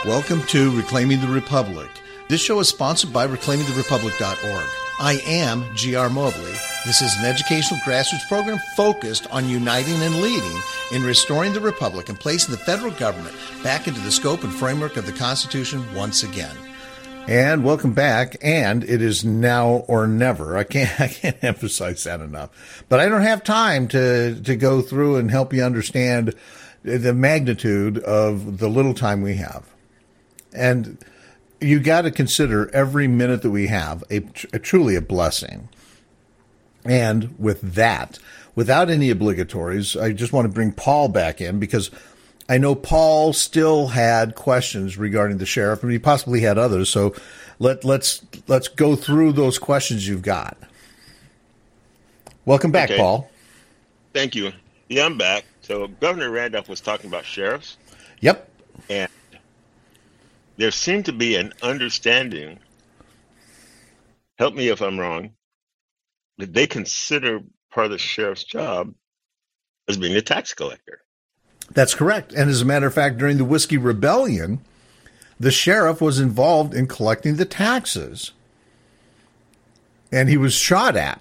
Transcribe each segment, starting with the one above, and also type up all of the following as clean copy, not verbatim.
Welcome to Reclaiming the Republic. This show is sponsored by reclaimingtherepublic.org. I am G.R. Mobley. This is an educational grassroots program focused on uniting and leading in restoring the Republic and placing the federal government back into the scope and framework of the Constitution once again. And welcome back, and it is now or never. I can't emphasize that enough. But I don't have time to go through and help you understand the magnitude of the little time we have. And you got to consider every minute that we have a truly a blessing. And with that, without any obligatories, I just want to bring Paul back in because I know Paul still had questions regarding the sheriff, and he possibly had others. So let's go through those questions you've got. Welcome back, okay. Paul. Thank you. Yeah, I'm back. So Governor Randolph was talking about sheriffs. Yep. And there seemed to be an understanding, help me if I'm wrong, that they consider part of the sheriff's job as being a tax collector. That's correct. And as a matter of fact, during the Whiskey Rebellion, the sheriff was involved in collecting the taxes. And he was shot at.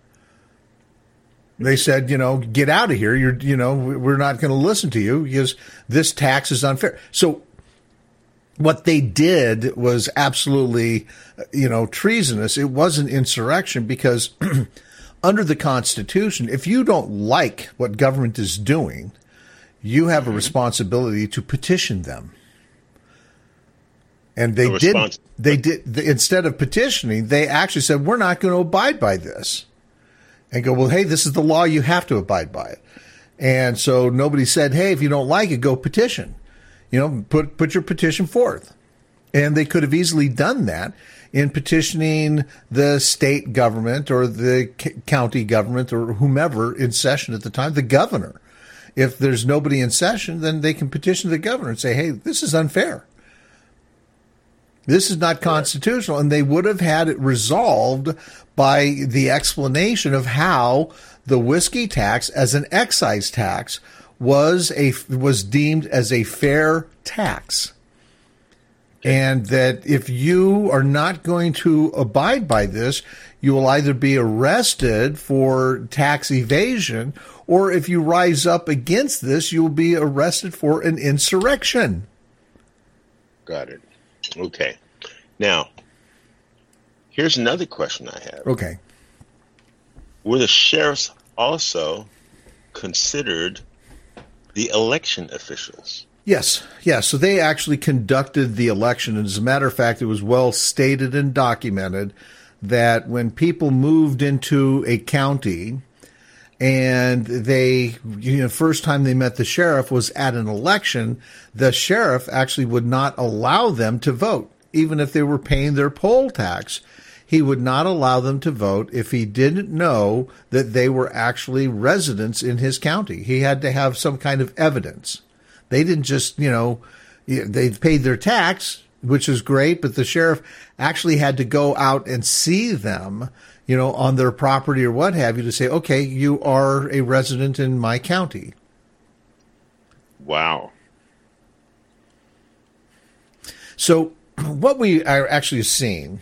They said, get out of here. We're not going to listen to you because this tax is unfair. So what they did was absolutely, treasonous. It wasn't insurrection because under the Constitution, if you don't like what government is doing, you have a responsibility to petition them. And they did, instead of petitioning, they actually said, we're not going to abide by this. And go, well, hey, this is the law. You have to abide by it. And so nobody said, hey, if you don't like it, go petition. Put your petition forth. And they could have easily done that in petitioning the state government or the county government or whomever in session at the time, the governor. If there's nobody in session, then they can petition the governor and say, hey, this is unfair. This is not constitutional. And they would have had it resolved by the explanation of how the whiskey tax as an excise tax was deemed as a fair tax. And that if you are not going to abide by this, you will either be arrested for tax evasion, or if you rise up against this, you will be arrested for an insurrection. Got it. Okay. Now, here's another question I have. Okay. Were the sheriffs also considered the election officials? Yes. So they actually conducted the election. And as a matter of fact, it was well stated and documented that when people moved into a county and they, first time they met the sheriff was at an election, the sheriff actually would not allow them to vote. Even if they were paying their poll tax, he would not allow them to vote if he didn't know that they were actually residents in his county. He had to have some kind of evidence. They didn't just, they paid their tax, which is great, but the sheriff actually had to go out and see them, on their property or what have you to say, okay, you are a resident in my county. Wow. So what we are actually seeing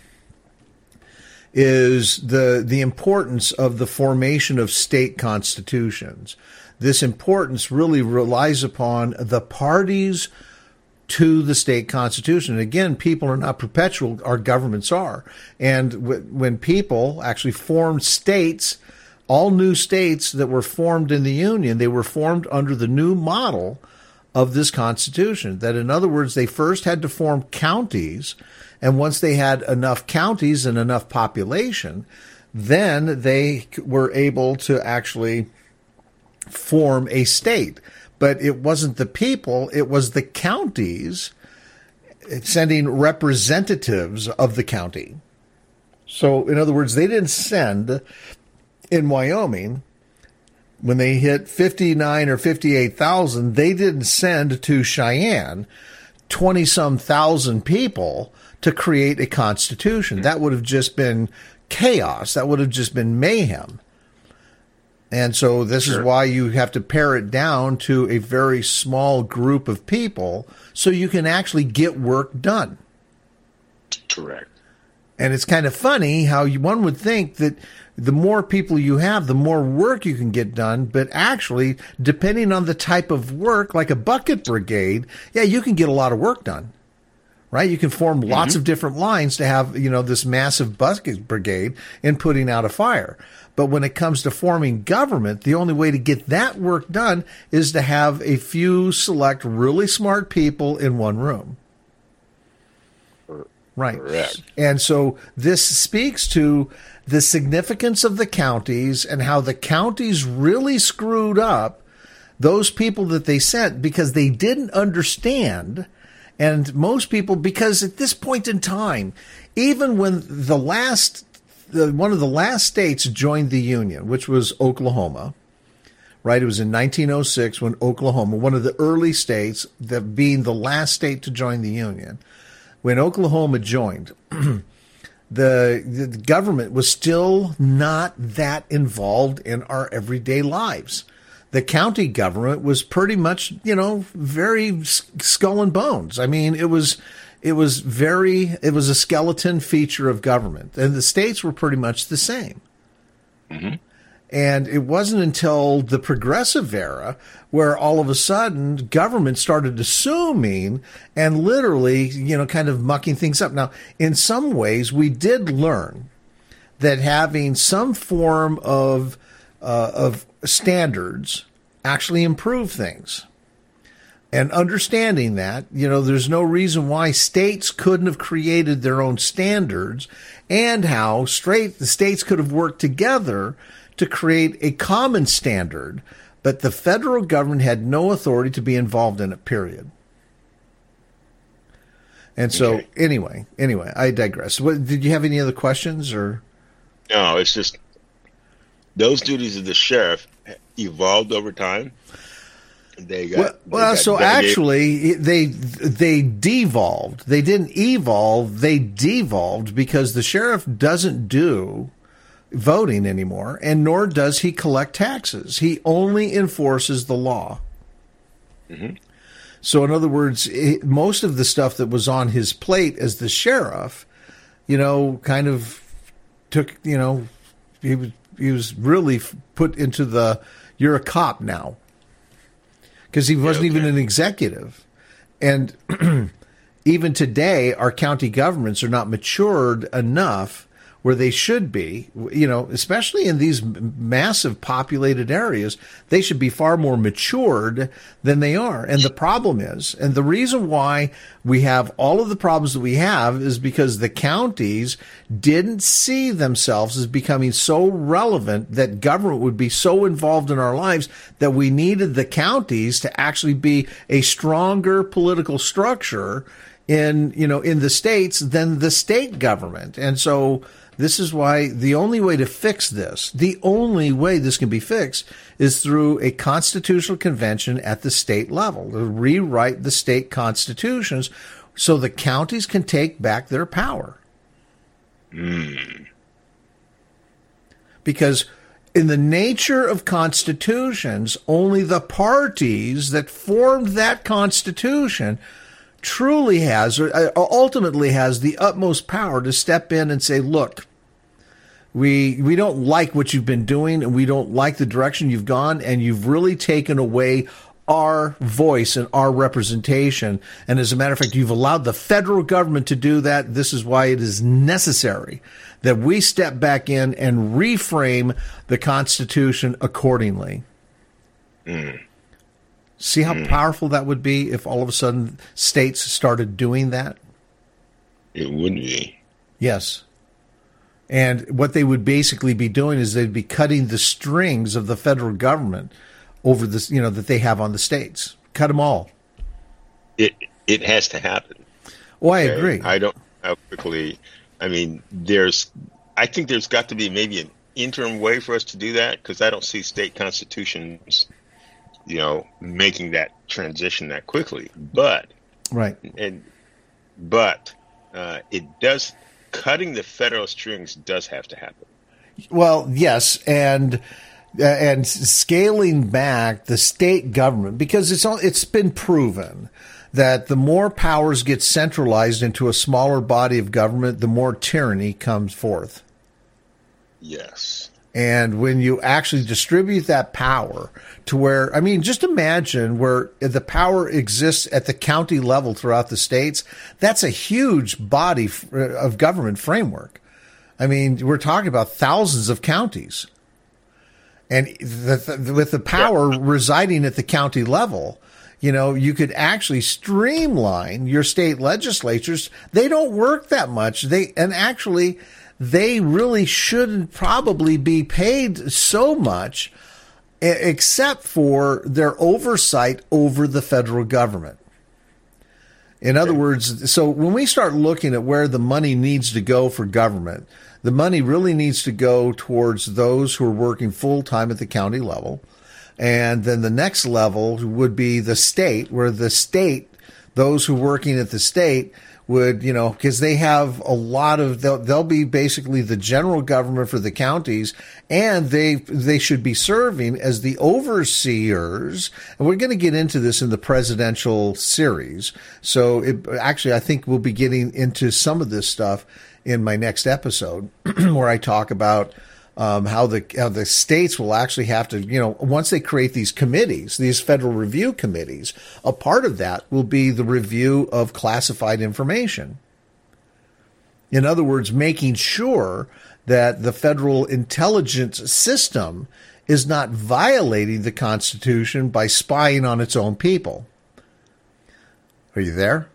is the importance of the formation of state constitutions. This importance really relies upon the parties to the state constitution. And again, people are not perpetual, our governments are. And when people actually formed states, all new states that were formed in the Union, they were formed under the new model of this Constitution. That, in other words, they first had to form counties, and once they had enough counties and enough population, then they were able to actually form a state. But it wasn't the people, it was the counties sending representatives of the county. So, in other words, they didn't send in Wyoming, when they hit 59 or 58,000, they didn't send to Cheyenne 20-some thousand people to create a constitution. That would have just been chaos. That would have just been mayhem. And so this is Sure. why you have to pare it down to a very small group of people so you can actually get work done. Correct. And it's kind of funny how one would think that the more people you have, the more work you can get done. But actually, depending on the type of work, like a bucket brigade, yeah, you can get a lot of work done, right? You can form lots of different lines to have, this massive bucket brigade in putting out a fire. But when it comes to forming government, the only way to get that work done is to have a few select really smart people in one room. Right. Correct. And so this speaks to the significance of the counties and how the counties really screwed up those people that they sent because they didn't understand. And most people, because at this point in time, even when one of the last states joined the Union, which was Oklahoma, right? It was in 1906 when Oklahoma, one of the early states, that being the last state to join the Union, when Oklahoma joined, the government was still not that involved in our everyday lives. The county government was pretty much, very skull and bones. I mean, it was a skeleton feature of government, and the states were pretty much the same. Mm-hmm. And it wasn't until the progressive era where all of a sudden government started assuming and literally, kind of mucking things up. Now, in some ways, we did learn that having some form of standards actually improve things. And understanding that, there's no reason why states couldn't have created their own standards, and how the states could have worked together to create a common standard, but the federal government had no authority to be involved in it, period. And so, anyway, I digress. Did you have any other questions, or? No, it's just those duties of the sheriff evolved over time. They actually, they devolved. They didn't evolve. They devolved because the sheriff doesn't do voting anymore, and nor does he collect taxes. He only enforces the law. Mm-hmm. So in other words, most of the stuff that was on his plate as the sheriff, kind of took, he was really put into the, you're a cop now. Because he wasn't even an executive. And even today, our county governments are not matured enough where they should be, especially in these massive populated areas. They should be far more matured than they are. And the problem is, and the reason why we have all of the problems that we have is because the counties didn't see themselves as becoming so relevant that government would be so involved in our lives that we needed the counties to actually be a stronger political structure in the states than the state government. And so this is why the only way to fix this, the only way this can be fixed, is through a constitutional convention at the state level, to rewrite the state constitutions so the counties can take back their power. Because in the nature of constitutions, only the parties that formed that constitution truly has, or ultimately has, the utmost power to step in and say, look, we don't like what you've been doing, and we don't like the direction you've gone, and you've really taken away our voice and our representation. And as a matter of fact, you've allowed the federal government to do that. This is why it is necessary that we step back in and reframe the Constitution accordingly. See how powerful that would be if all of a sudden states started doing that? It would be. Yes. And what they would basically be doing is they'd be cutting the strings of the federal government over this, that they have on the states. Cut them all. It has to happen. Oh, I agree. I don't know how quickly. I mean, I think there's got to be maybe an interim way for us to do that, because I don't see state constitutions making that transition that quickly. But it does, cutting the federal strings does have to happen. Well, yes, and and scaling back the state government, because it's been proven that the more powers get centralized into a smaller body of government, the more tyranny comes forth. Yes. And when you actually distribute that power to where, I mean, just imagine where the power exists at the county level throughout the states. That's a huge body of government framework. I mean, we're talking about thousands of counties. And with the power residing at the county level, you know, you could actually streamline your state legislatures. They don't work that much. They really shouldn't probably be paid so much, except for their oversight over the federal government. In other words, so when we start looking at where the money needs to go for government, the money really needs to go towards those who are working full-time at the county level. And then the next level would be the state, where the state, those who are working at the state would, you know, because they have a lot of, they'll be basically the general government for the counties, and they should be serving as the overseers. And we're going to get into this in the presidential series. So I think we'll be getting into some of this stuff in my next episode where I talk about how the states will actually have to, you know, once they create these committees, these federal review committees, a part of that will be the review of classified information. In other words, making sure that the federal intelligence system is not violating the Constitution by spying on its own people. Are you there?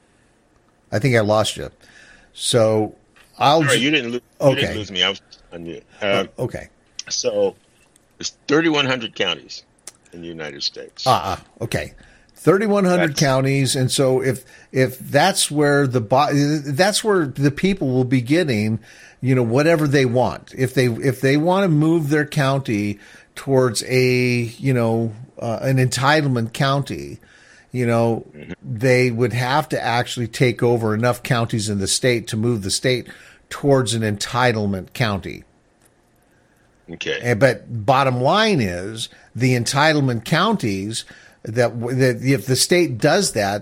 I think I lost you. So you didn't lose me. I was on you. Okay. So there's 3,100 counties in the United States. Okay. 3,100 counties, and so if that's where that's where the people will be getting, you know, whatever they want. If they want to move their county towards an entitlement county, you know, they would have to actually take over enough counties in the state to move the state towards an entitlement county. Okay. But bottom line is the entitlement counties that if the state does that,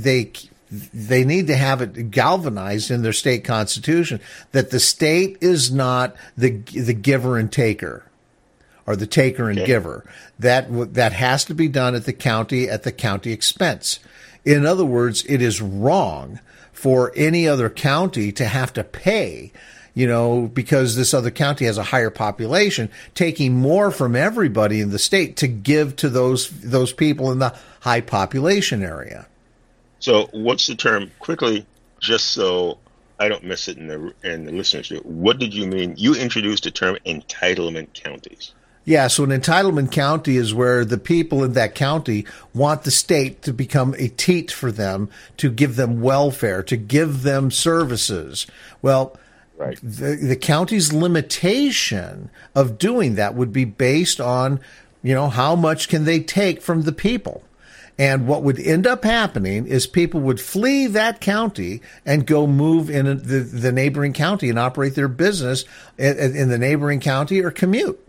they need to have it galvanized in their state constitution that the state is not the giver and taker, or the taker and giver. That has to be done at the county expense. In other words, it is wrong for any other county to have to pay, you know, because this other county has a higher population, taking more from everybody in the state to give to those people in the high population area. So what's the term, quickly, just so I don't miss it in the listeners? What did you mean? You introduced the term entitlement counties. Yeah, so an entitlement county is where the people in that county want the state to become a teat for them, to give them welfare, to give them services. Well, right. The county's limitation of doing that would be based on, you know, how much can they take from the people. And what would end up happening is people would flee that county and go move in the neighboring county and operate their business in the neighboring county or commute.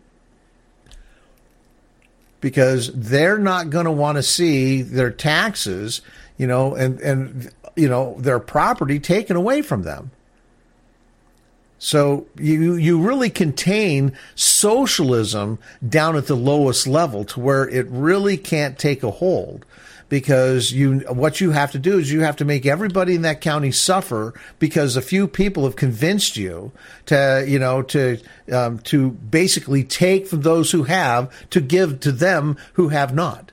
Because they're not going to want to see their taxes, you know, and you know, their property taken away from them. So you really contain socialism down at the lowest level to where it really can't take a hold, because what you have to do is you have to make everybody in that county suffer because a few people have convinced you to basically take from those who have to give to them who have not.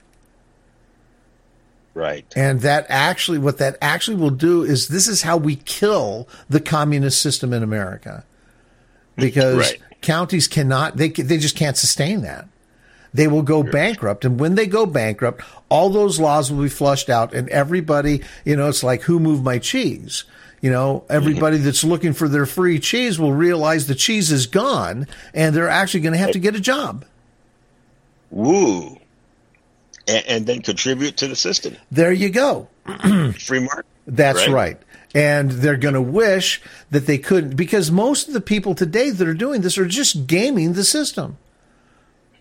Right. And what that actually will do is, this is how we kill the communist system in America, because counties cannot, they just can't sustain that. They will go bankrupt. And when they go bankrupt, all those laws will be flushed out, and everybody, you know, it's like, who moved my cheese? You know, everybody that's looking for their free cheese will realize the cheese is gone, and they're actually going to have to get a job. Woo. And then contribute to the system. There you go. Free market. That's right. And they're going to wish that they couldn't, because most of the people today that are doing this are just gaming the system.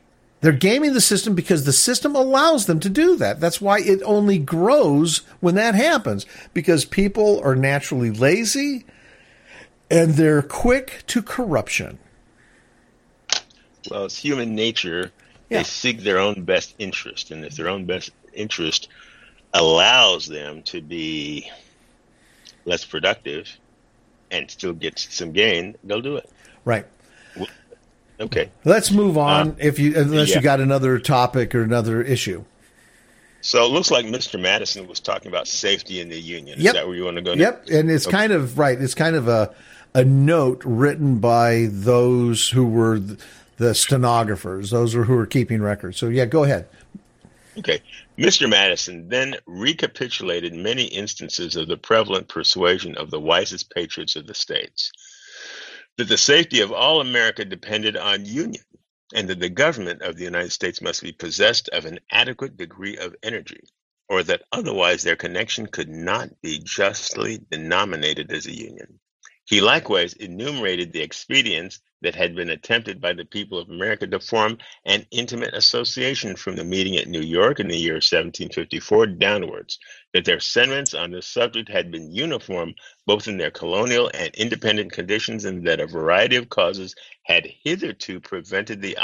They're gaming the system because the system allows them to do that. That's why it only grows when that happens, because people are naturally lazy and they're quick to corruption. Well, it's human nature. Yeah. They seek their own best interest. And if their own best interest allows them to be less productive and still get some gain, they'll do it. Right. Okay. Let's move on unless yeah. you got another topic or another issue. So it looks like Mr. Madison was talking about safety in the Union. Is that where you want to go next? Yep. And it's kind of right. It's kind of a note written by those who were the stenographers, those who were keeping records. So, yeah, go ahead. Okay. Mr. Madison then recapitulated many instances of the prevalent persuasion of the wisest patriots of the states that the safety of all America depended on union, and that the government of the United States must be possessed of an adequate degree of energy, or that otherwise their connection could not be justly denominated as a union. He likewise enumerated the expedients that had been attempted by the people of America to form an intimate association from the meeting at New York in the year 1754 downwards, that their sentiments on this subject had been uniform both in their colonial and independent conditions, and that a variety of causes had hitherto prevented the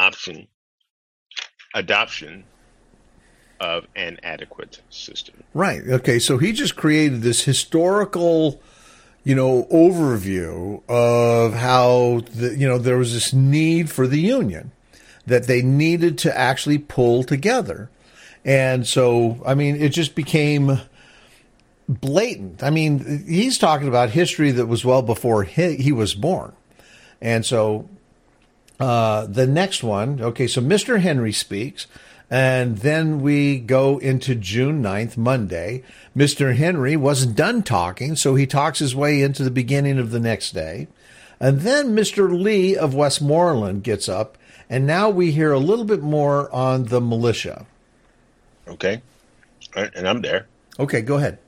adoption of an adequate system. Right. Okay. So he just created this historical overview of how there was this need for the Union, that they needed to actually pull together. And so, I mean, it just became blatant. I mean, he's talking about history that was well before he was born. And so the next one, okay, so Mr. Henry speaks. And then we go into June 9th, Monday. Mr. Henry wasn't done talking, so he talks his way into the beginning of the next day. And then Mr. Lee of Westmoreland gets up, and now we hear a little bit more on the militia. Okay. And I'm there. Okay, go ahead.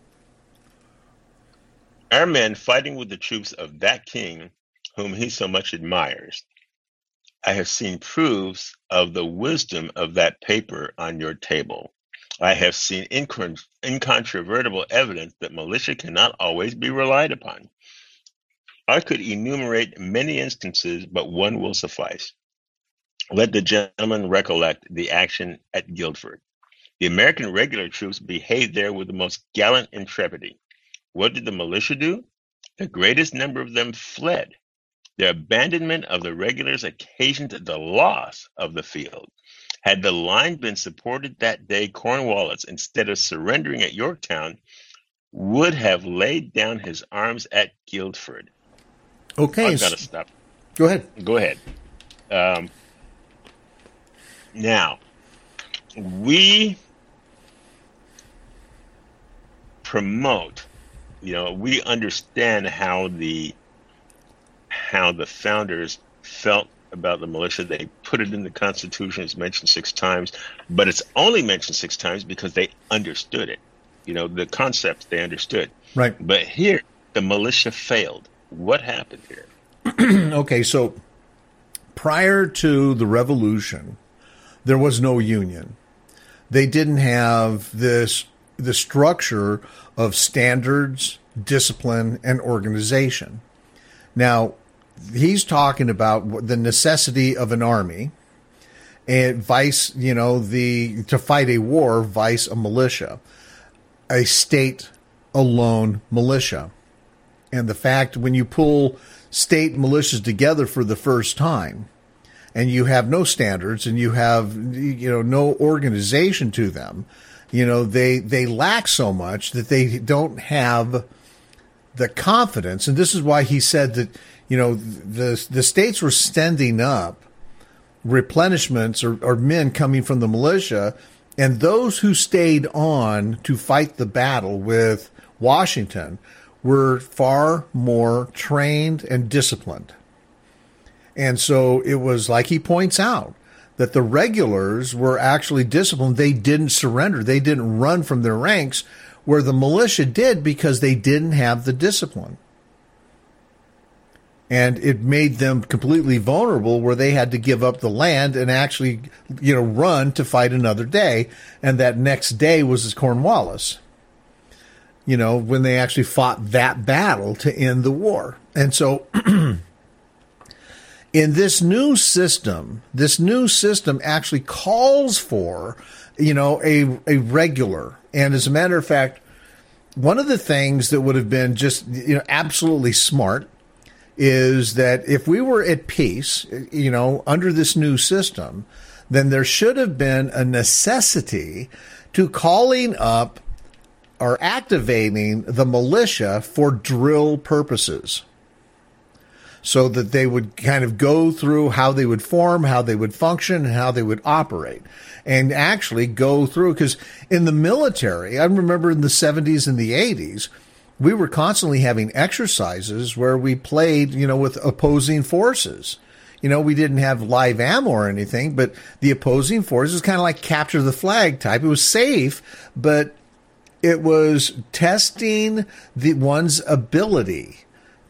Our men fighting with the troops of that king whom he so much admires. I have seen proofs of the wisdom of that paper on your table. I have seen incontrovertible evidence that militia cannot always be relied upon. I could enumerate many instances, but one will suffice. Let the gentleman recollect the action at Guildford. The American regular troops behaved there with the most gallant intrepidity. What did the militia do? The greatest number of them fled. Their abandonment of the regulars occasioned the loss of the field. Had the line been supported that day, Cornwallis, instead of surrendering at Yorktown, would have laid down his arms at Guildford. Okay. I've got to stop. Go ahead. Go ahead. Now, we promote, we understand how the founders felt about the militia. They put it in the Constitution. It's mentioned 6 times, but it's only mentioned 6 times because they understood it. The concepts they understood. Right. But here, the militia failed. What happened here? Okay, so prior to the Revolution, there was no union. They didn't have the structure of standards, discipline, and organization. Now, he's talking about the necessity of an army and vice, to fight a war, vice a militia, a state-alone militia. And the fact when you pull state militias together for the first time and you have no standards and you have, no organization to them, they lack so much that they don't have the confidence. And this is why he said that, the states were sending up replenishments or men coming from the militia, and those who stayed on to fight the battle with Washington were far more trained and disciplined. And so it was like he points out that the regulars were actually disciplined. They didn't surrender. They didn't run from their ranks, where the militia did because they didn't have the discipline. And it made them completely vulnerable where they had to give up the land and actually, run to fight another day. And that next day was Cornwallis, when they actually fought that battle to end the war. And so in this new system actually calls for, a regular. And as a matter of fact, one of the things that would have been just, absolutely smart is that if we were at peace, under this new system, then there should have been a necessity to calling up or activating the militia for drill purposes, so that they would kind of go through how they would form, how they would function, and how they would operate, and actually go through. Because in the military, I remember in the 70s and the 80s, we were constantly having exercises where we played, with opposing forces. We didn't have live ammo or anything, but the opposing forces, kind of like capture the flag type. It was safe, but it was testing one's ability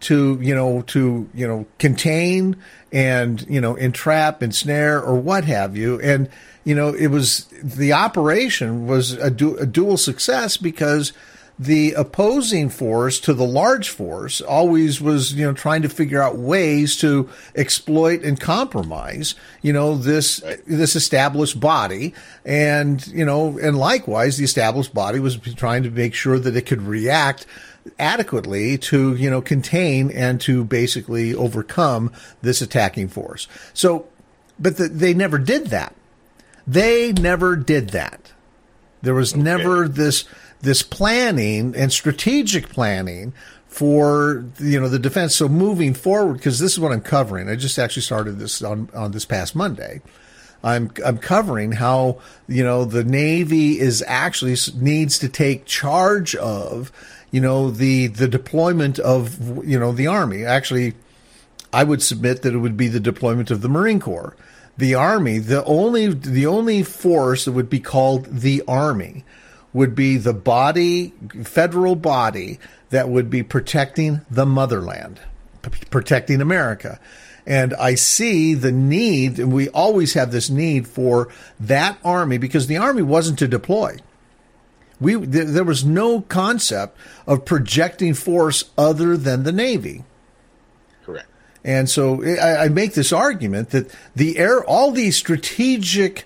to contain and, entrap, ensnare, or what have you. And, it was, the operation was a dual success, because the opposing force to the large force always was, trying to figure out ways to exploit and compromise, this established body. And, and likewise, the established body was trying to make sure that it could react adequately to, contain and to basically overcome this attacking force. So, but they never did that. They never did that. There was never this planning and strategic planning for, the defense. So moving forward, because this is what I'm covering. I just actually started this on this past Monday. I'm covering how, the Navy needs to take charge of, the deployment of, the Army. Actually, I would submit that it would be the deployment of the Marine Corps. The Army, the only force that would be called the Army would be the federal body that would be protecting the motherland, protecting America. And I see the need, and we always have this need for that Army, because the Army wasn't to deploy. There was no concept of projecting force other than the Navy. Correct. And so I make this argument that all these strategic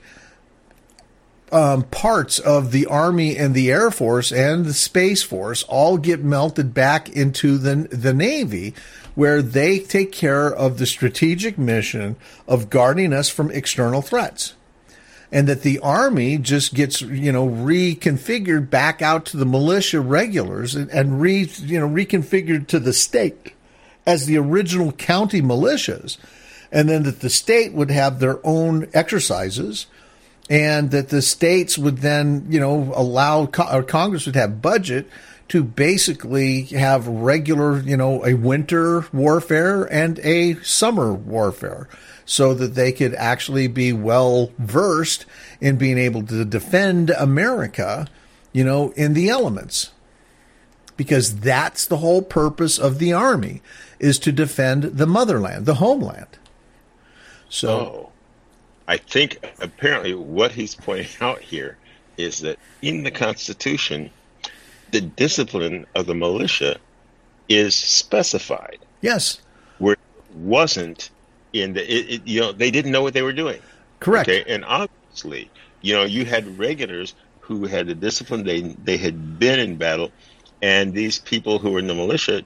parts of the Army and the Air Force and the Space Force all get melted back into the Navy, where they take care of the strategic mission of guarding us from external threats. And that the Army just gets, reconfigured back out to the militia regulars and reconfigured to the state as the original county militias. And then that the state would have their own exercises, and that the states would then, allow, or Congress would have budget to basically have regular, a winter warfare and a summer warfare, so that they could actually be well versed in being able to defend America, in the elements. Because that's the whole purpose of the Army, is to defend the motherland, the homeland. So I think apparently what he's pointing out here is that in the Constitution, the discipline of the militia is specified. Yes. Where it wasn't in they didn't know what they were doing. Correct. Okay? And obviously, you had regulars who had the discipline. They had been in battle, and these people who were in the militia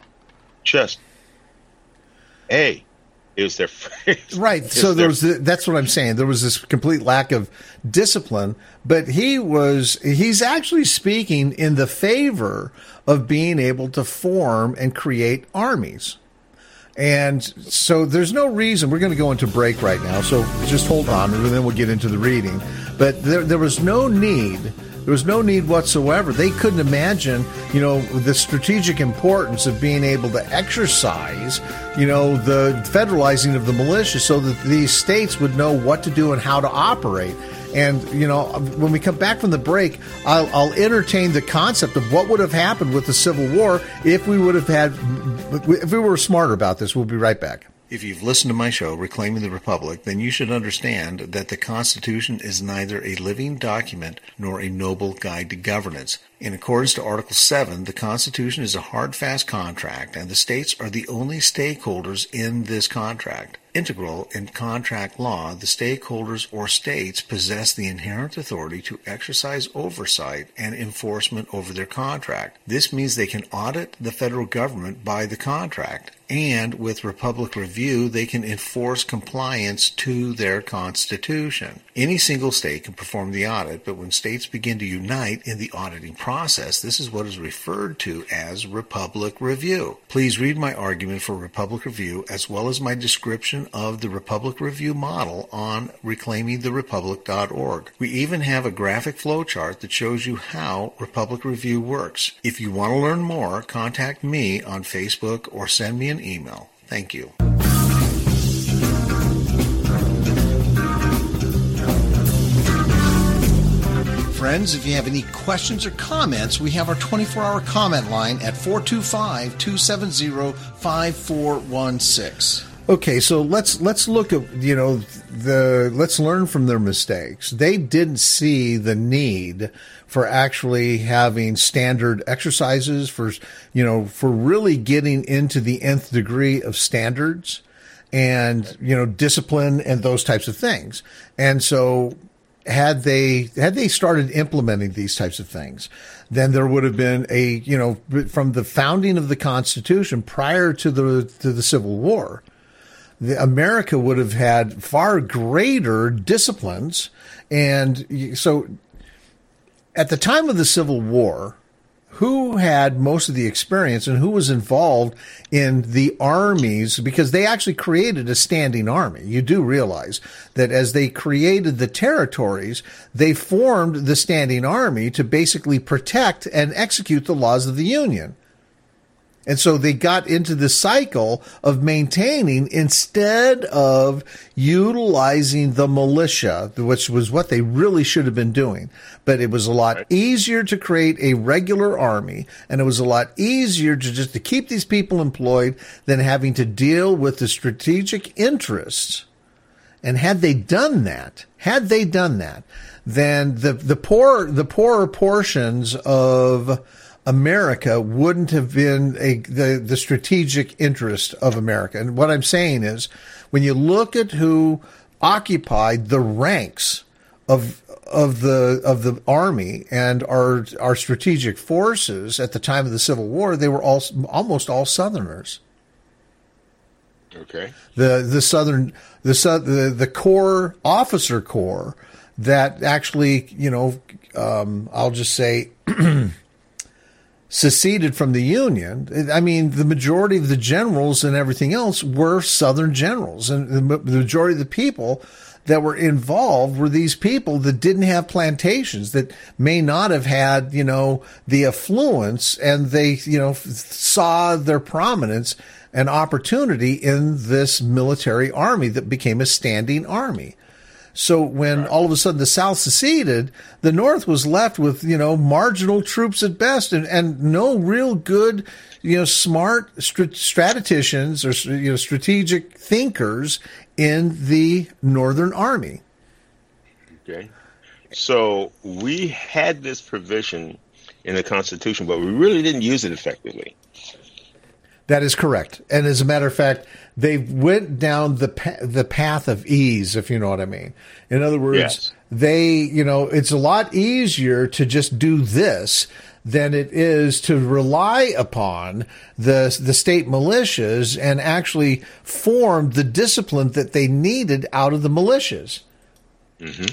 it was their right. So that's what I'm saying. There was this complete lack of discipline, but he's actually speaking in the favor of being able to form and create armies. And so there's no reason. We're going to go into break right now, so just hold on, and then we'll get into the reading. But there was no need. There was no need whatsoever. They couldn't imagine, the strategic importance of being able to exercise, the federalizing of the militia, so that these states would know what to do and how to operate. And, when we come back from the break, I'll entertain the concept of what would have happened with the Civil War if we were smarter about this. We'll be right back. If you've listened to my show, Reclaiming the Republic, then you should understand that the Constitution is neither a living document nor a noble guide to governance. In accordance to Article 7, the Constitution is a hard, fast contract, and the states are the only stakeholders in this contract. Integral in contract law, the stakeholders or states possess the inherent authority to exercise oversight and enforcement over their contract. This means they can audit the federal government by the contract, and with Republic Review, they can enforce compliance to their Constitution. Any single state can perform the audit, but when states begin to unite in the auditing process, this is what is referred to as Republic Review. Please read my argument for Republic Review as well as my description of the Republic Review model on reclaimingtherepublic.org. We even have a graphic flowchart that shows you how Republic Review works. If you want to learn more, contact me on Facebook or send me an email. Thank you. Friends, if you have any questions or comments, we have our 24-hour comment line at 425-270-5416. Okay, so let's look at, let's learn from their mistakes. They didn't see the need for actually having standard exercises for really getting into the nth degree of standards and, discipline and those types of things. And so had they started implementing these types of things, then there would have been from the founding of the Constitution prior to the Civil War, America would have had far greater disciplines. And so at the time of the Civil War, who had most of the experience and who was involved in the armies? Because they actually created a standing army. You do realize that as they created the territories, they formed the standing army to basically protect and execute the laws of the Union. And so they got into the cycle of maintaining instead of utilizing the militia, which was what they really should have been doing. But it was a lot easier to create a regular army, and it was a lot easier to keep these people employed than having to deal with the strategic interests. And had they done that, then the poorer portions of America wouldn't have been the strategic interest of America. And what I'm saying is, when you look at who occupied the ranks of the army and our strategic forces at the time of the Civil War, they were almost all Southerners. Okay. The corps, officer corps that actually, I'll just say, seceded from the Union. I mean, the majority of the generals and everything else were Southern generals, and the majority of the people that were involved were these people that didn't have plantations, that may not have had, the affluence, and they, saw their prominence and opportunity in this military army that became a standing army. So when all of a sudden the South seceded, the North was left with, marginal troops at best and no real good, smart strategicians or, strategic thinkers in the Northern Army. Okay. So we had this provision in the Constitution, but we really didn't use it effectively. That is correct. And as a matter of fact, they went down the path of ease, if you know what I mean. In other words, yes. It's a lot easier to just do this than it is to rely upon the state militias and actually form the discipline that they needed out of the militias. Mm-hmm.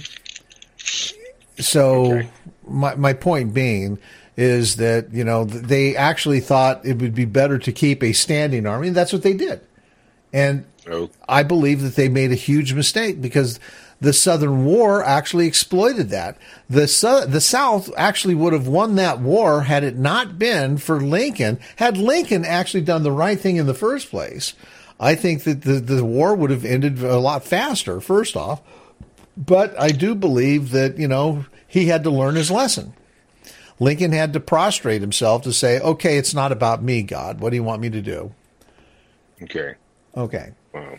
So okay. my point being is that, they actually thought it would be better to keep a standing army, and that's what they did. And I believe that they made a huge mistake because the Southern War actually exploited that. The South actually would have won that war had it not been for Lincoln. Had Lincoln actually done the right thing in the first place, I think that the war would have ended a lot faster, first off. But I do believe that, he had to learn his lesson. Lincoln had to prostrate himself to say, okay, it's not about me, God. What do you want me to do? Okay. Okay.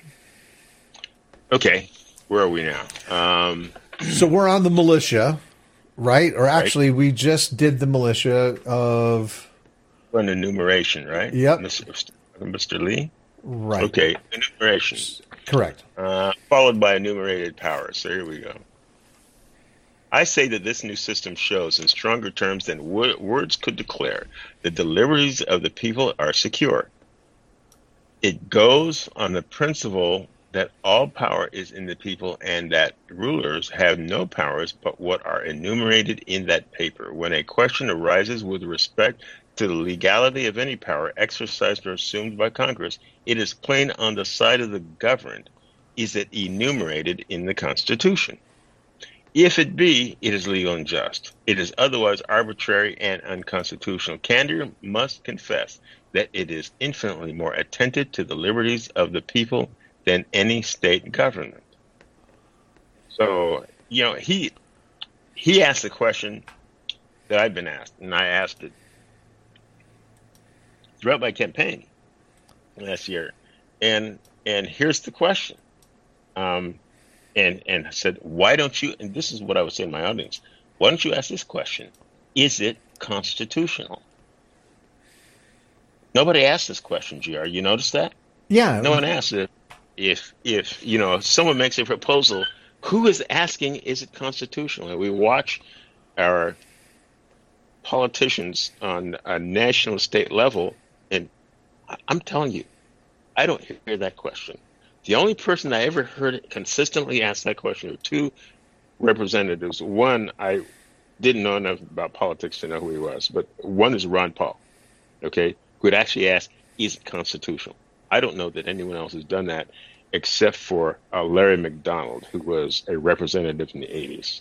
Okay. Where are we now? So we're on the militia, right? Or actually, we just did the militia of... An enumeration, right? Yep. Mr. Lee? Right. Okay. Enumeration. Correct. Followed by enumerated powers. So here we go. I say that this new system shows in stronger terms than words could declare that the liberties of the people are secure. It goes on the principle that all power is in the people and that rulers have no powers but what are enumerated in that paper. When a question arises with respect to the legality of any power exercised or assumed by Congress, it is plain on the side of the governed is it enumerated in the Constitution. If it be, it is legal and just. It is otherwise arbitrary and unconstitutional. Candor must confess that it is infinitely more attentive to the liberties of the people than any state government. So, he asked the question that I've been asked, and I asked it throughout my campaign last year. And here's the question. And I said, why don't you, and this is what I was saying to my audience, why don't you ask this question? Is it constitutional? Nobody asked this question, GR. You notice that? Yeah. No one asked it. If someone makes a proposal, who is asking, is it constitutional? And we watch our politicians on a national state level, and I'm telling you, I don't hear that question. The only person I ever heard consistently ask that question were two representatives. One, I didn't know enough about politics to know who he was, but one is Ron Paul, who had actually asked, is it constitutional? I don't know that anyone else has done that except for Larry McDonald, who was a representative in the 80s.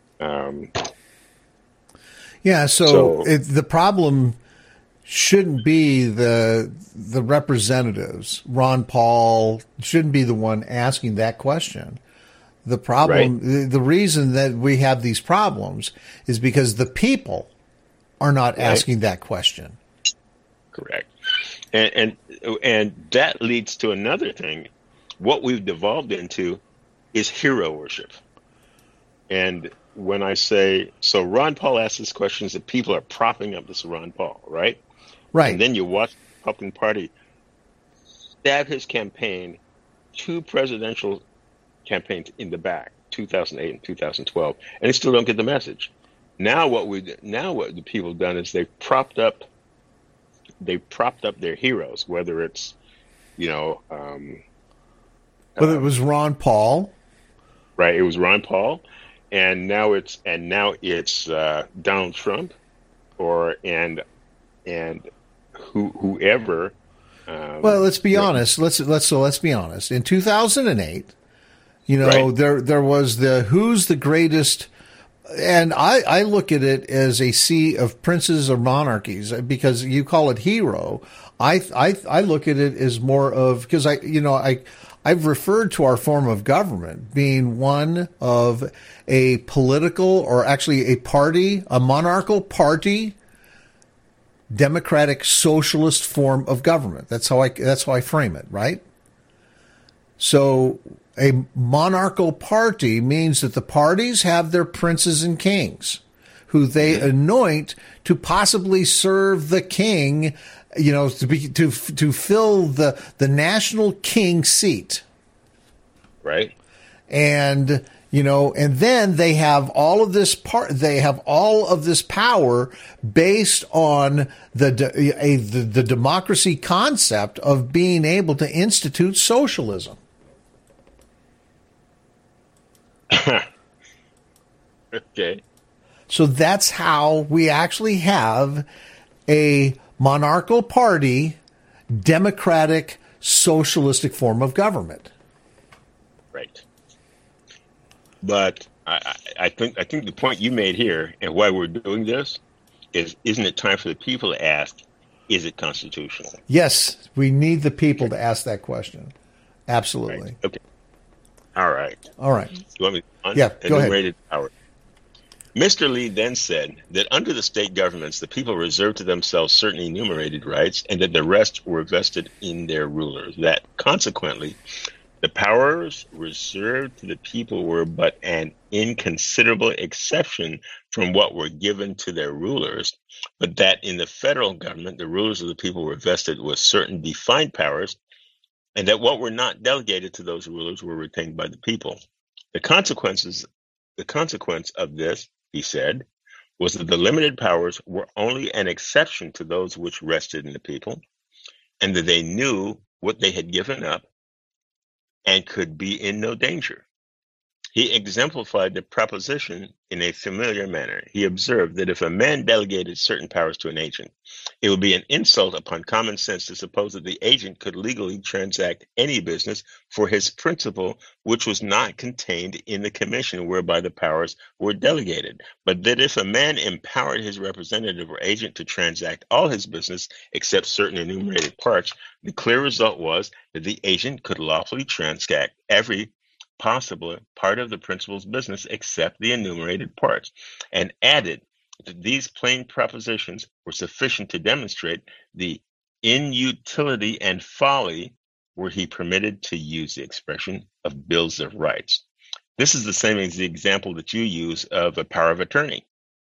The problem shouldn't be the representatives. Ron Paul shouldn't be the one asking that question. The problem, the reason that we have these problems is because the people are not asking that question. Correct. And that leads to another thing. What we've devolved into is hero worship. And when I say, so Ron Paul asks these questions, that people are propping up this Ron Paul, right? Right. And then you watch the Republican Party stab his campaign, two presidential campaigns in the back, 2008 and 2012, and they still don't get the message. Now what the people have done is they've propped up their heroes, whether it's whether it was Ron Paul, right? It was Ron Paul, and now it's Donald Trump, and whoever. Well, let's be honest. Let's be honest. In 2008, there was the who's the greatest. And I look at it as a sea of princes or monarchies because you call it hero. I look at it as more of, because I've referred to our form of government being one of a political, or actually a monarchical party, democratic socialist form of government. That's how I frame it, right? So a monarchical party means that the parties have their princes and kings who they anoint to possibly serve the king, to fill the national king seat. Right. And and then they have all of this power based on the democracy concept of being able to institute socialism. Okay. So that's how we actually have a monarchical party, democratic, socialistic form of government. Right. But I think the point you made here and why we're doing this is, isn't it time for the people to ask, is it constitutional? Yes, we need the people to ask that question. Absolutely. Right. Okay. All right. All right. You want me on Yeah, go ahead. enumerated power. Mr. Lee then said that under the state governments, the people reserved to themselves certain enumerated rights and that the rest were vested in their rulers. That consequently, the powers reserved to the people were but an inconsiderable exception from what were given to their rulers, but that in the federal government, the rulers of the people were vested with certain defined powers, and that what were not delegated to those rulers were retained by the people. The consequence of this, he said, was that the limited powers were only an exception to those which rested in the people, and that they knew what they had given up and could be in no danger. He exemplified the proposition in a familiar manner. He observed that if a man delegated certain powers to an agent, it would be an insult upon common sense to suppose that the agent could legally transact any business for his principal which was not contained in the commission whereby the powers were delegated, but that if a man empowered his representative or agent to transact all his business except certain enumerated parts, the clear result was that the agent could lawfully transact every possible part of the principal's business except the enumerated parts, and added that these plain propositions were sufficient to demonstrate the inutility and folly were he permitted to use the expression of bills of rights. This is the same as the example that you use of a power of attorney.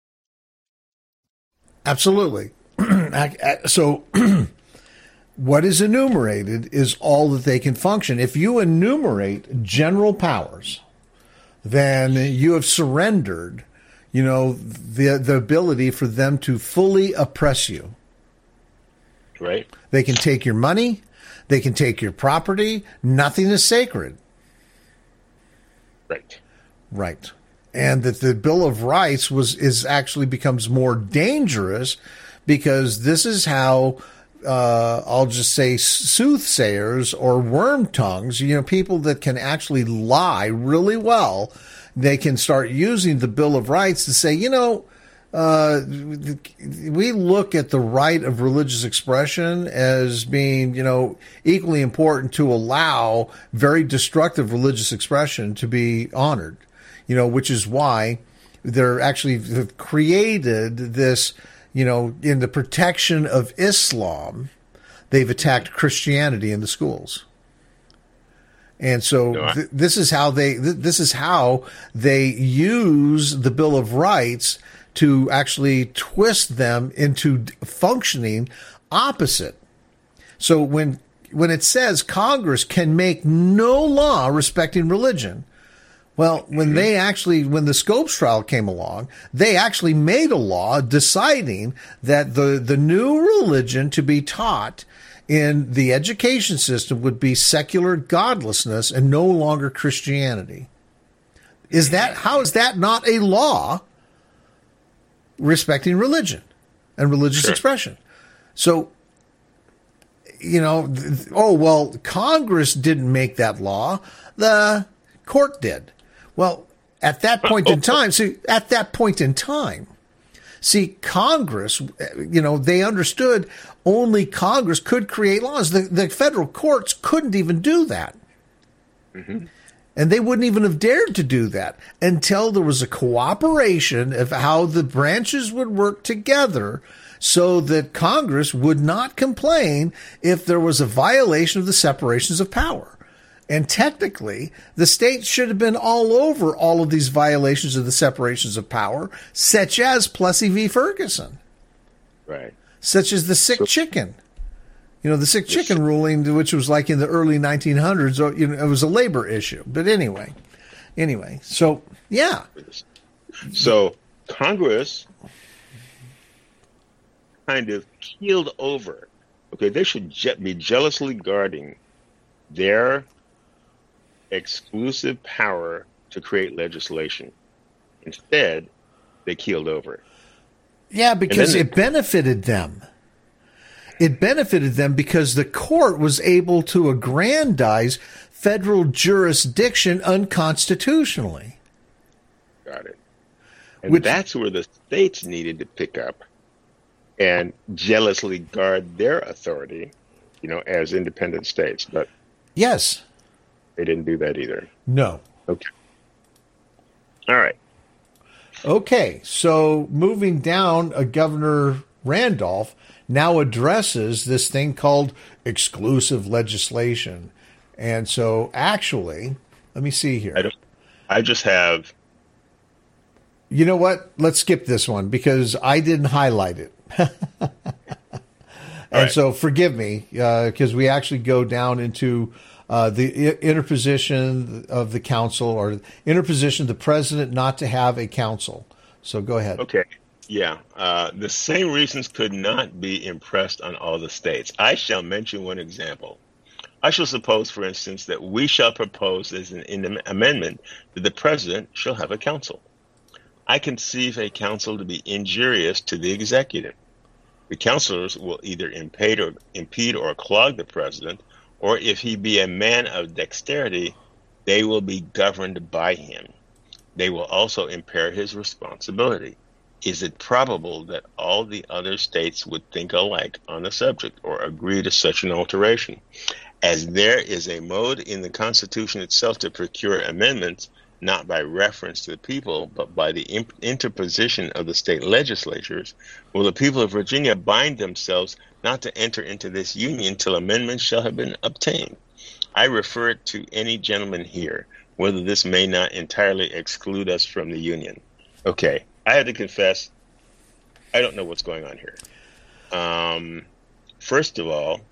Absolutely. So what is enumerated is all that they can function. If you enumerate general powers, then you have surrendered, the ability for them to fully oppress you. Right. They can take your money. They can take your property. Nothing is sacred. Right. Right. And that the Bill of Rights actually becomes more dangerous because this is how I'll just say soothsayers or worm tongues, people that can actually lie really well, they can start using the Bill of Rights to say, we look at the right of religious expression as being, equally important to allow very destructive religious expression to be honored, which is why they're actually created this. In the protection of Islam, they've attacked Christianity in the schools. And so this is how they use the Bill of Rights to actually twist them into functioning opposite. So when it says Congress can make no law respecting religion, well, when the Scopes trial came along, they actually made a law deciding that the new religion to be taught in the education system would be secular godlessness and no longer Christianity. How is that not a law respecting religion and religious expression? So, Congress didn't make that law. The court did. Well, at that point in time, Congress, they understood only Congress could create laws. The federal courts couldn't even do that. Mm-hmm. And they wouldn't even have dared to do that until there was a cooperation of how the branches would work together so that Congress would not complain if there was a violation of the separations of power. And technically, the states should have been all over all of these violations of the separations of power, such as Plessy v. Ferguson. Right. Such as the sick chicken. The sick chicken ruling, which was like in the early 1900s, it was a labor issue. But anyway, so, yeah. So Congress kind of keeled over. Okay, they should be jealously guarding their exclusive power to create legislation. Instead, they keeled over. Yeah, because it benefited them. It benefited them because the court was able to aggrandize federal jurisdiction unconstitutionally. Got it. And that's where the states needed to pick up and jealously guard their authority, as independent states. But yes. They didn't do that either. No. Okay. All right. Okay, so moving down, Governor Randolph now addresses this thing called exclusive legislation. And so actually, let me see here. I just have. You know what? Let's skip this one because I didn't highlight it. And so forgive me because we actually go down into the interposition of the council or interposition of the president not to have a council. So go ahead. Okay. Yeah. The same reasons could not be impressed on all the states. I shall mention one example. I shall suppose, for instance, that we shall propose as an amendment that the president shall have a council. I conceive a council to be injurious to the executive. The councilors will either impede or clog the president, or if he be a man of dexterity, they will be governed by him. They will also impair his responsibility. Is it probable that all the other states would think alike on the subject or agree to such an alteration? As there is a mode in the Constitution itself to procure amendments, not by reference to the people, but by the interposition of the state legislatures, will the people of Virginia bind themselves not to enter into this union till amendments shall have been obtained. I refer it to any gentleman here, whether this may not entirely exclude us from the union. Okay, I had to confess, I don't know what's going on here. First of all,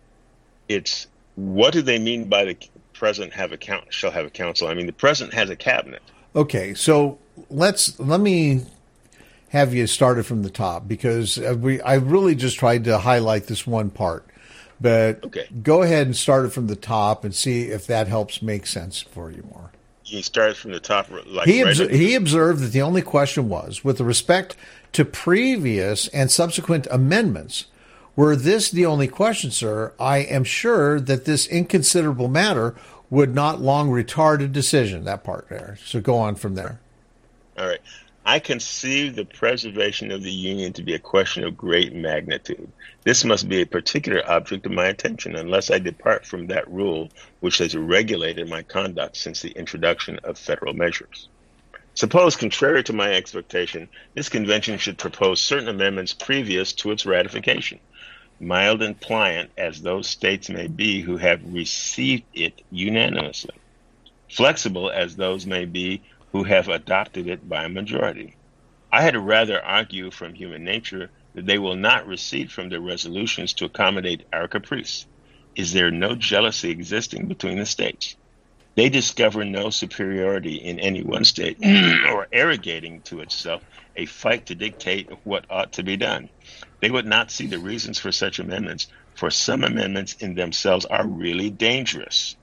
it's what do they mean by the president shall have a council? I mean, the president has a cabinet. Okay, so let me have you started from the top because I really just tried to highlight this one part. But okay. Go ahead and start it from the top and see if that helps make sense for you more. He started from the top. Like he observed that the only question was, with respect to previous and subsequent amendments, were this the only question, sir, I am sure that this inconsiderable matter would not long retard a decision. That part there. So go on from there. All right. I conceive the preservation of the Union to be a question of great magnitude. This must be a particular object of my attention, unless I depart from that rule which has regulated my conduct since the introduction of federal measures. Suppose, contrary to my expectation, this convention should propose certain amendments previous to its ratification, mild and pliant as those states may be who have received it unanimously, flexible as those may be who have adopted it by a majority. I had rather argue from human nature that they will not recede from their resolutions to accommodate our caprice. Is there no jealousy existing between the states? They discover no superiority in any one state or arrogating to itself a fight to dictate what ought to be done. They would not see the reasons for such amendments, for some amendments in themselves are really dangerous.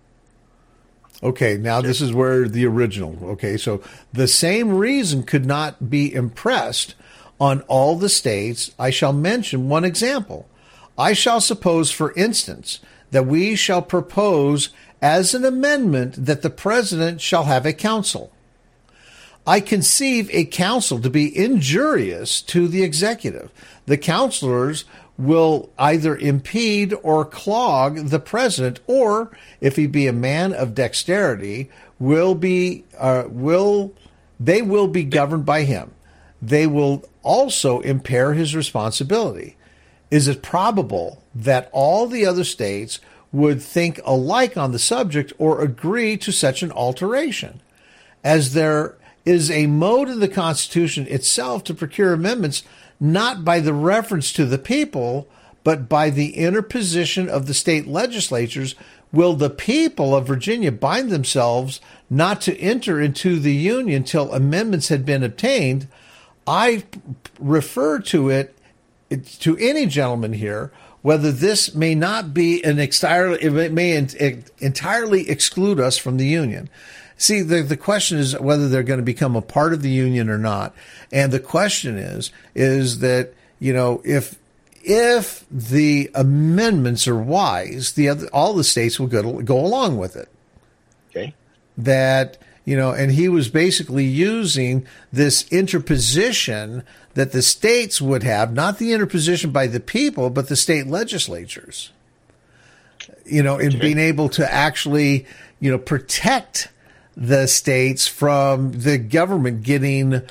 Okay, now this is where the original, okay, so the same reason could not be impressed on all the states. I shall mention one example. I shall suppose, for instance, that we shall propose as an amendment that the president shall have a council. I conceive a council to be injurious to the executive. The councilors will either impede or clog the president, or, if he be a man of dexterity, they will be governed by him. They will also impair his responsibility. Is it probable that all the other states would think alike on the subject or agree to such an alteration? As there is a mode in the Constitution itself to procure amendments, not by the reference to the people, but by the interposition of the state legislatures, will the people of Virginia bind themselves not to enter into the Union till amendments had been obtained. I refer to it to any gentleman here, whether this may not be it may entirely exclude us from the Union. See, the question is whether they're going to become a part of the Union or not. And the question is that, you know, if the amendments are wise, all the states will go along with it. Okay. That, you know, and he was basically using this interposition that the states would have, not the interposition by the people, but the state legislatures, you know, in being able to actually, you know, protect the states from the government getting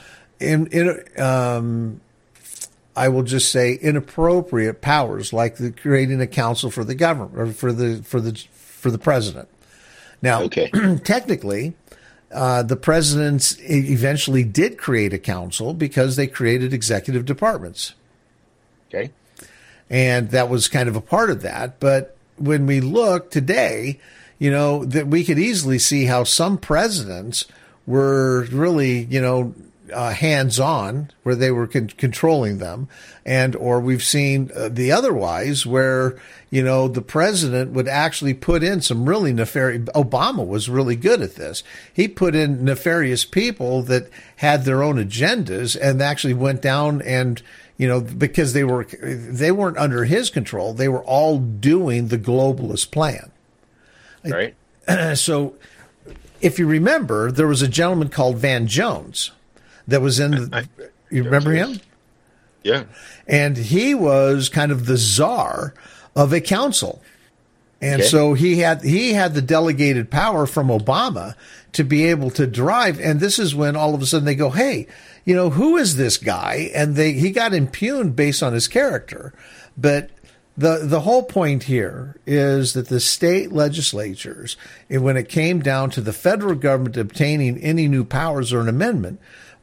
I will just say inappropriate powers, like creating a council for the government or for the president. Now, Okay. technically, the presidents eventually did create a council because they created executive departments. Okay. And that was kind of a part of that. But when we look today, that we could easily see how some presidents were really, hands-on, where they were controlling them, or we've seen the otherwise, where the president would actually put in some really nefarious. Obama was really good at this. He put in nefarious people that had their own agendas and actually went down and because they weren't under his control. They were all doing the globalist plan. Right. So, if you remember, there was a gentleman called Van Jones that was in you remember him? Yeah. And he was kind of the czar of a council. And so he had the delegated power from Obama to be able to drive. And this is when all of a sudden they go, hey, who is this guy? And he got impugned based on his character. But the whole point here is that the state legislatures, when it came down to the federal government obtaining any new powers or an amendment,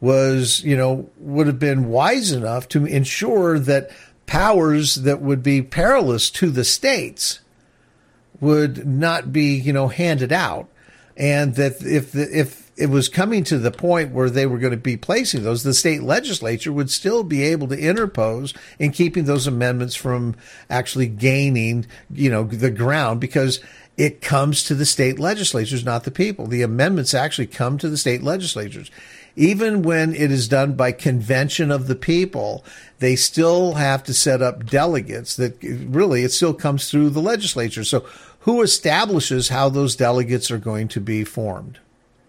would have been wise enough to ensure that powers that would be perilous to the states would not be, handed out. And that if it was coming to the point where they were going to be placing those, the state legislature would still be able to interpose in keeping those amendments from actually gaining, the ground, because it comes to the state legislatures, not the people. The amendments actually come to the state legislatures. Even when it is done by convention of the people, they still have to set up delegates that really it still comes through the legislature. So who establishes how those delegates are going to be formed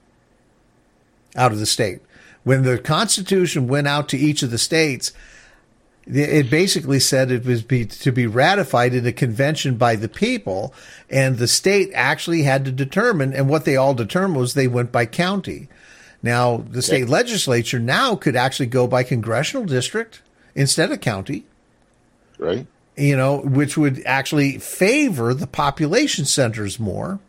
out of the state? When the Constitution went out to each of the states, it basically said it was to be ratified in a convention by the people, and the state actually had to determine, and what they all determined was they went by county. Now, the state legislature now could actually go by congressional district instead of county. Right. Which would actually favor the population centers more.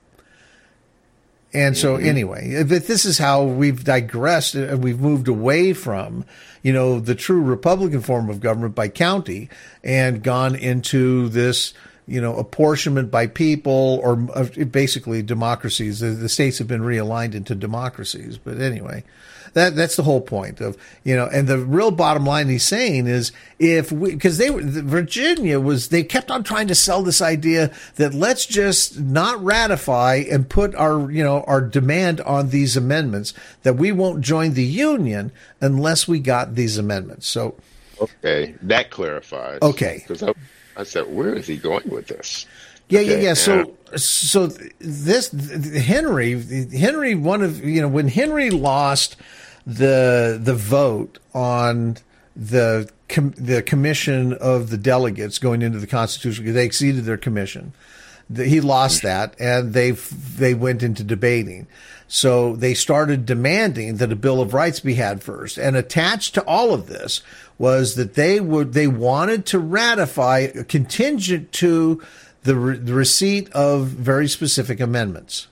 And so anyway, but this is how we've digressed and we've moved away from, the true Republican form of government by county and gone into this, apportionment by people, or basically democracies. The states have been realigned into democracies. But anyway, that's the whole point of, and the real bottom line he's saying is because Virginia they kept on trying to sell this idea that let's just not ratify and put our demand on these amendments, that we won't join the Union unless we got these amendments. So, okay, that clarifies. Okay. Because I said, where is he going with this? Yeah. So this Henry, when Henry lost the vote on the commission of the delegates going into the Constitution, because they exceeded their commission, he lost that, and they went into debating. So they started demanding that a Bill of Rights be had first, and attached to all of this was that they wanted to ratify contingent to the receipt of very specific amendments.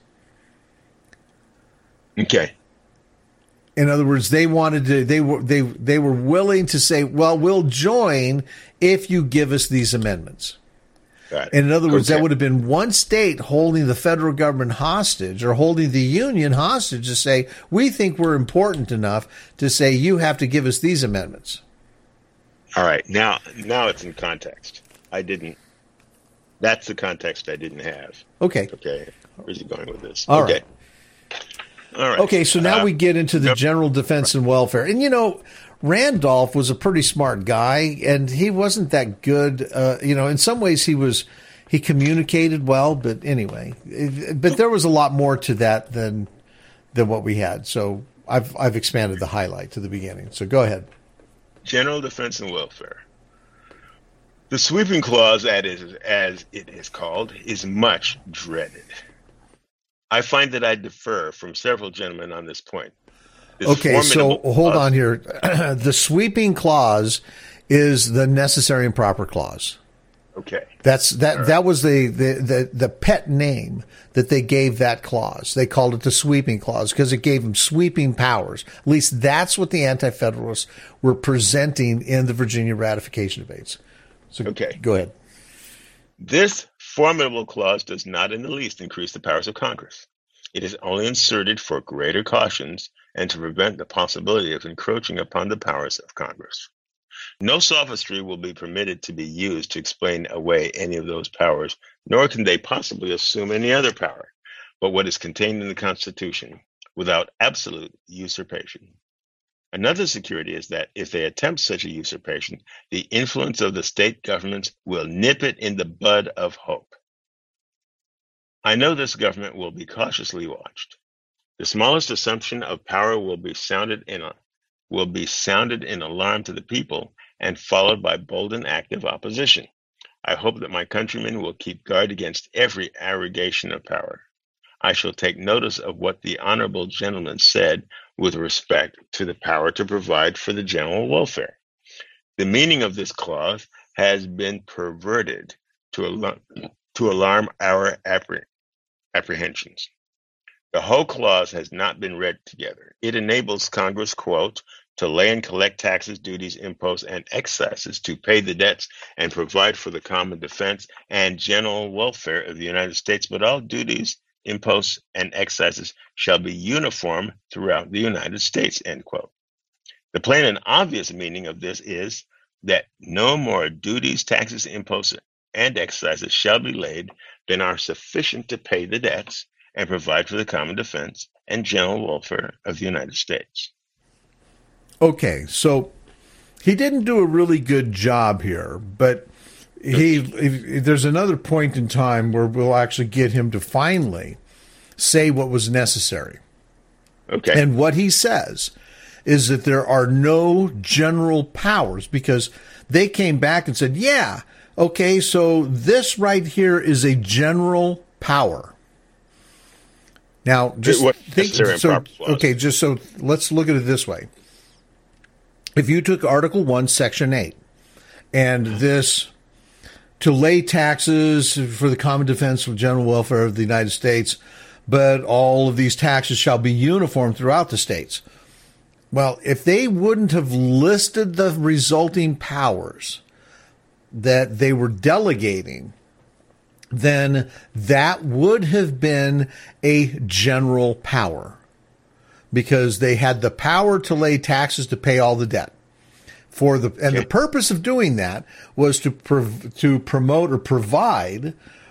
Okay. In other words, they wanted to. They were willing to say, "Well, we'll join if you give us these amendments." Got it. And in other words, that would have been one state holding the federal government hostage, or holding the union hostage, to say, "We think we're important enough to say you have to give us these amendments." All right. Now it's in context. That's the context I didn't have. Okay. Okay. Where's he going with this? All okay. right. All right. Okay, so now we get into the general defense and welfare. And, Randolph was a pretty smart guy, and he wasn't that good. In some ways he communicated well, but anyway. But there was a lot more to that than what we had. So I've expanded the highlight to the beginning. So go ahead. General defense and welfare. The sweeping clause, as it is called, is much dreaded. I find that I differ from several gentlemen on this point. Okay, so hold on here. The sweeping clause is the necessary and proper clause. Okay. That was the pet name that they gave that clause. They called it the sweeping clause because it gave them sweeping powers. At least that's what the Anti-Federalists were presenting in the Virginia ratification debates. So okay. Go ahead. This formidable clause does not in the least increase the powers of Congress. It is only inserted for greater cautions and to prevent the possibility of encroaching upon the powers of Congress. No sophistry will be permitted to be used to explain away any of those powers, nor can they possibly assume any other power but what is contained in the Constitution without absolute usurpation. Another security is that if they attempt such a usurpation, the influence of the state governments will nip it in the bud of hope. I know this government will be cautiously watched. The smallest assumption of power will be sounded in alarm to the people and followed by bold and active opposition. I hope that my countrymen will keep guard against every arrogation of power. I shall take notice of what the honorable gentleman said with respect to the power to provide for the general welfare. The meaning of this clause has been perverted to alarm our apprehensions. The whole clause has not been read together. It enables Congress, quote, to lay and collect taxes, duties, imposts, and excises, to pay the debts and provide for the common defense and general welfare of the United States, but all duties, imposts, and excises shall be uniform throughout the United States, end quote. The plain and obvious meaning of this is that no more duties, taxes, imposts, and excises shall be laid than are sufficient to pay the debts and provide for the common defense and general welfare of the United States. Okay, so he didn't do a really good job here, but there's another point in time where we'll actually get him to finally say what was necessary. Okay. And what he says is that there are no general powers, because they came back and said, yeah, okay, so this right here is a general power. Now, just think, so let's look at it this way. If you took Article 1, Section 8, and this, to lay taxes for the common defense and general welfare of the United States, but all of these taxes shall be uniform throughout the states. Well, if they wouldn't have listed the resulting powers that they were delegating, then that would have been a general power, because they had the power to lay taxes to pay all the debt. The purpose of doing that was to promote or provide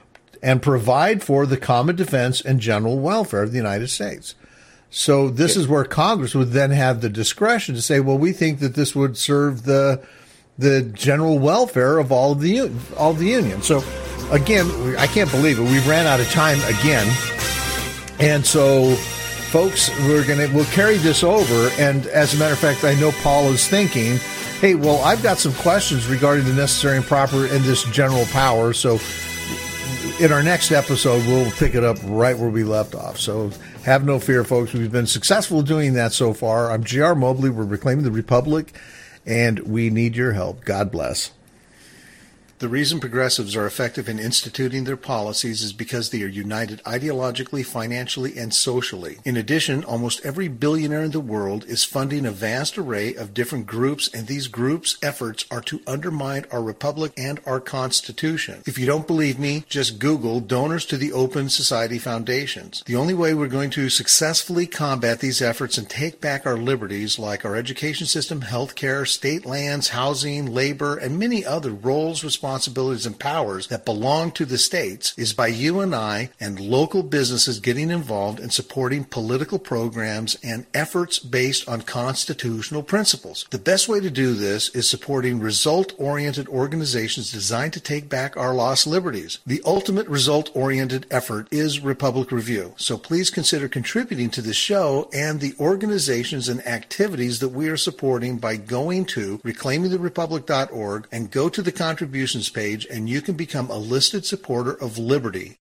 for the common defense and general welfare of the United States. So this is where Congress would then have the discretion to say, well, we think that this would serve the general welfare of all the union. So again, I can't believe it. We've ran out of time again. And so, folks, we'll carry this over. And as a matter of fact, I know Paul is thinking, hey, well, I've got some questions regarding the necessary and proper and this general power. So in our next episode, we'll pick it up right where we left off. So have no fear, folks. We've been successful doing that so far. I'm J.R. Mobley. We're reclaiming the Republic, and we need your help. God bless. The reason progressives are effective in instituting their policies is because they are united ideologically, financially, and socially. In addition, almost every billionaire in the world is funding a vast array of different groups, and these groups' efforts are to undermine our republic and our Constitution. If you don't believe me, just Google donors to the Open Society Foundations. The only way we're going to successfully combat these efforts and take back our liberties, like our education system, healthcare, state lands, housing, labor, and many other roles, responsibilities, and powers that belong to the states, is by you and I and local businesses getting involved in supporting political programs and efforts based on constitutional principles. The best way to do this is supporting result-oriented organizations designed to take back our lost liberties. The ultimate result-oriented effort is Republic Review, so please consider contributing to this show and the organizations and activities that we are supporting by going to reclaimingtherepublic.org and go to the contributions page, and you can become a listed supporter of liberty.